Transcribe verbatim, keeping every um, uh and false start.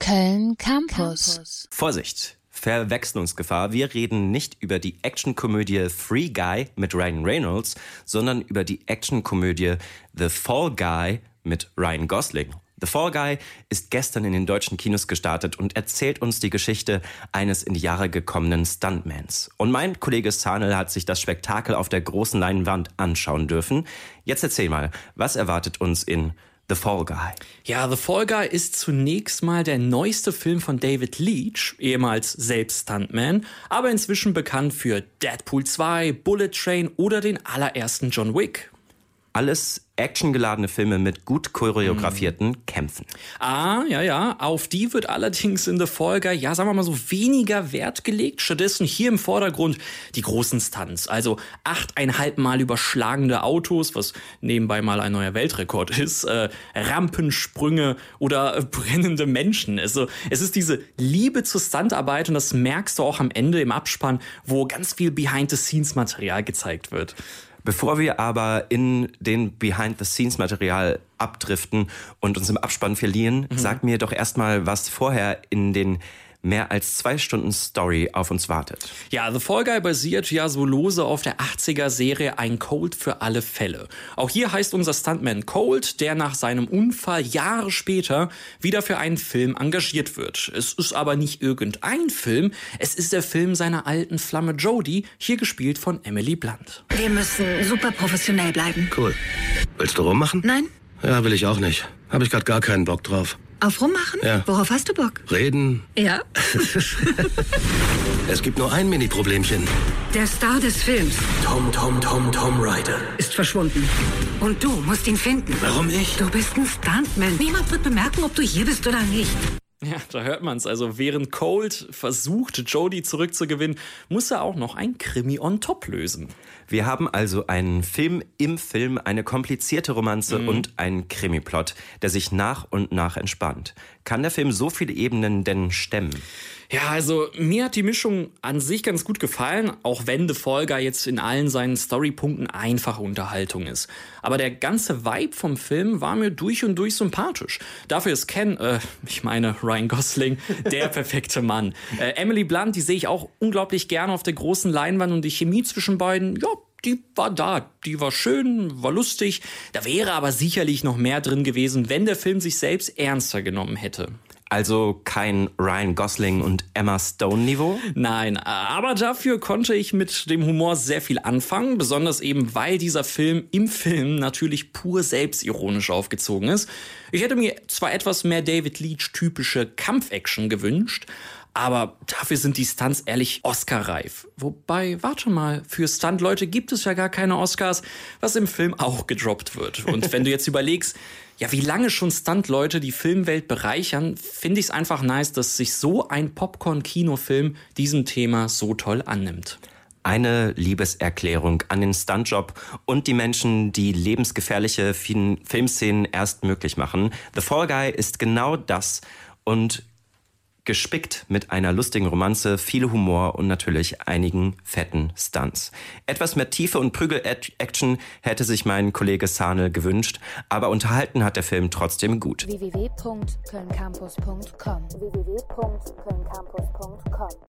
Köln Campus. Vorsicht! Verwechslungsgefahr. Wir reden nicht über die Actionkomödie Free Guy mit Ryan Reynolds, sondern über die Actionkomödie The Fall Guy mit Ryan Gosling. The Fall Guy ist gestern in den deutschen Kinos gestartet und erzählt uns die Geschichte eines in die Jahre gekommenen Stuntmans. Und mein Kollege Sanel hat sich das Spektakel auf der großen Leinwand anschauen dürfen. Jetzt erzähl mal, was erwartet uns in The Fall Guy? Ja, The Fall Guy ist zunächst mal der neueste Film von David Leitch, ehemals selbst Stuntman, aber inzwischen bekannt für Deadpool zwei, Bullet Train oder den allerersten John Wick. Alles actiongeladene Filme mit gut choreografierten mm. Kämpfen. Ah, ja, ja. Auf die wird allerdings in The Fall Guy, ja, sagen wir mal so, weniger Wert gelegt. Stattdessen hier im Vordergrund die großen Stunts. Also achteinhalb Mal überschlagende Autos, was nebenbei mal ein neuer Weltrekord ist, äh, Rampensprünge oder äh, brennende Menschen. Also es ist diese Liebe zur Stuntarbeit und das merkst du auch am Ende im Abspann, wo ganz viel Behind-the-Scenes-Material gezeigt wird. Bevor wir aber in den Behind-the-Scenes-Material abdriften und uns im Abspann verlieren, mhm. sag mir doch erstmal, was vorher in den mehr als zwei Stunden Story auf uns wartet. Ja, The Fall Guy basiert ja so lose auf der achtziger-Serie Ein Colt für alle Fälle. Auch hier heißt unser Stuntman Colt, der nach seinem Unfall Jahre später wieder für einen Film engagiert wird. Es ist aber nicht irgendein Film, es ist der Film seiner alten Flamme Jodie, hier gespielt von Emily Blunt. Wir müssen super professionell bleiben. Cool. Willst du rummachen? Nein. Ja, will ich auch nicht. Habe ich gerade gar keinen Bock drauf. Auf rummachen? Ja. Worauf hast du Bock? Reden. Ja. Es gibt nur ein Mini-Problemchen. Der Star des Films Tom, Tom, Tom, Tom Rider ist verschwunden. Und du musst ihn finden. Warum ich? Du bist ein Stuntman. Niemand wird bemerken, ob du hier bist oder nicht. Ja, da hört man's. Also während Colt versucht, Jodie zurückzugewinnen, muss er auch noch ein Krimi on top lösen. Wir haben also einen Film im Film, eine komplizierte Romanze mhm. und einen Krimiplot, der sich nach und nach entspannt. Kann der Film so viele Ebenen denn stemmen? Ja, also mir hat die Mischung an sich ganz gut gefallen, auch wenn The Fall Guy jetzt in allen seinen Storypunkten einfache Unterhaltung ist. Aber der ganze Vibe vom Film war mir durch und durch sympathisch. Dafür ist Ken, äh, ich meine Ryan Gosling, der perfekte Mann. Äh, Emily Blunt, die sehe ich auch unglaublich gerne auf der großen Leinwand und die Chemie zwischen beiden, ja, die war da, die war schön, war lustig. Da wäre aber sicherlich noch mehr drin gewesen, wenn der Film sich selbst ernster genommen hätte. Also kein Ryan Gosling und Emma Stone Niveau? Nein, aber dafür konnte ich mit dem Humor sehr viel anfangen, besonders eben, weil dieser Film im Film natürlich pur selbstironisch aufgezogen ist. Ich hätte mir zwar etwas mehr David Leitch-typische Kampfaction gewünscht, aber dafür sind die Stunts ehrlich Oscar-reif. Wobei, warte mal, für Stunt-Leute gibt es ja gar keine Oscars, was im Film auch gedroppt wird. Und wenn du jetzt überlegst, ja, wie lange schon Stunt-Leute die Filmwelt bereichern, finde ich es einfach nice, dass sich so ein Popcorn-Kinofilm diesem Thema so toll annimmt. Eine Liebeserklärung an den Stuntjob und die Menschen, die lebensgefährliche Filmszenen erst möglich machen. The Fall Guy ist genau das und gespickt mit einer lustigen Romanze, viel Humor und natürlich einigen fetten Stunts. Etwas mehr Tiefe und Prügel-Action hätte sich mein Kollege Sanel gewünscht, aber unterhalten hat der Film trotzdem gut. w w w punkt köln campus punkt com w w w punkt köln campus punkt com